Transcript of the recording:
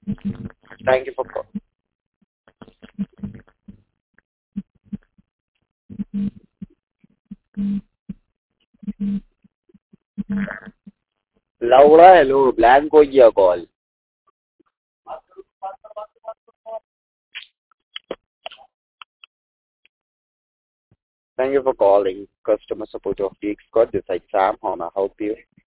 Thank you for call. Laura, hello. Blank हो गया call. Thank you for calling customer support of Geek Squad. This is Sam. How may I help you?